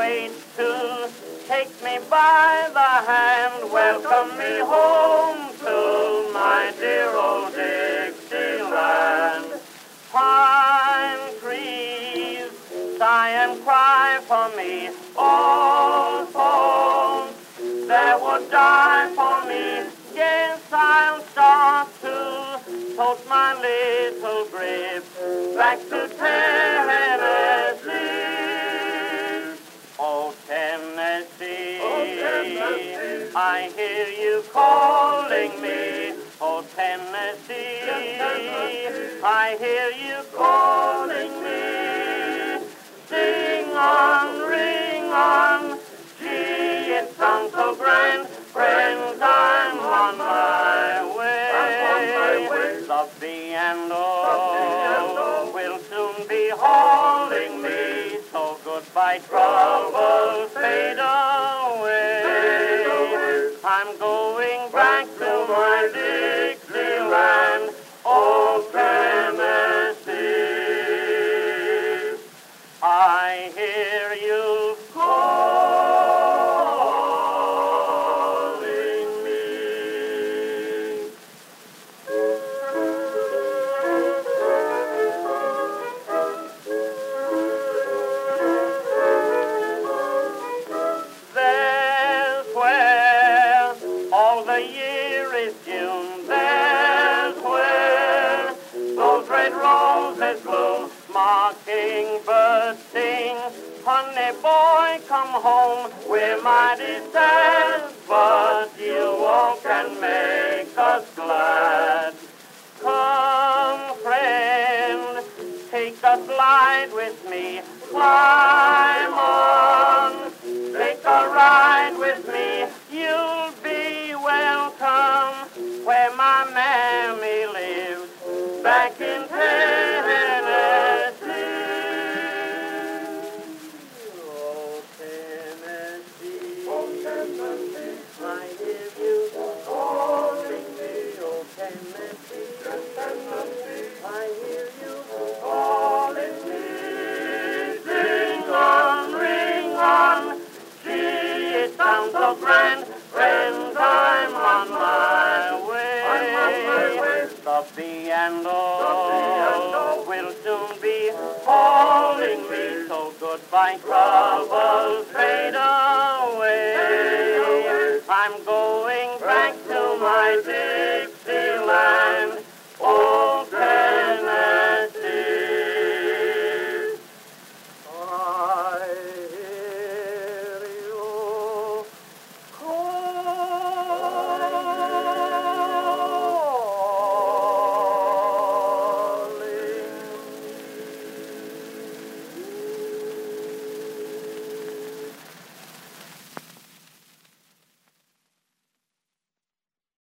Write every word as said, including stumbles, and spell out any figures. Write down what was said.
wait to take me by the hand, welcome me home to my dear old Dixieland. Pine trees sigh and cry for me, old folks they would die for me. Yes, I'll start to tote my little grave back to Tennessee. Oh, Tennessee, oh, Tennessee, I hear you calling me. Oh, Tennessee, Tennessee, I hear you calling me. Sing on, ring on, gee, it sounds so grand. Friends, I'm on my way. I'm on my way. The B and O will soon be hauling me, so goodbye troubles, fade away. Fade away. I'm going back to my Dixieland, old Tennessee. I hear you calling me. There's where all the year is June. There's where those red roses bloom. Mockingbirds sing, honey boy, come home. We're mighty sad, but you all can make us glad. Come, friend, take a slide with me. Climb on, take a ride with me. You'll be welcome where my mammy lives, back in Tennessee. Oh, Tennessee, oh, Tennessee, I hear you calling me. Oh, Tennessee, Tennessee, I hear you calling me. Sing on, ring on, gee, it sounds so grand. Friends, I'm on my way. I'm on my way. The B and O will soon be calling me, so goodbye troubles, fade away.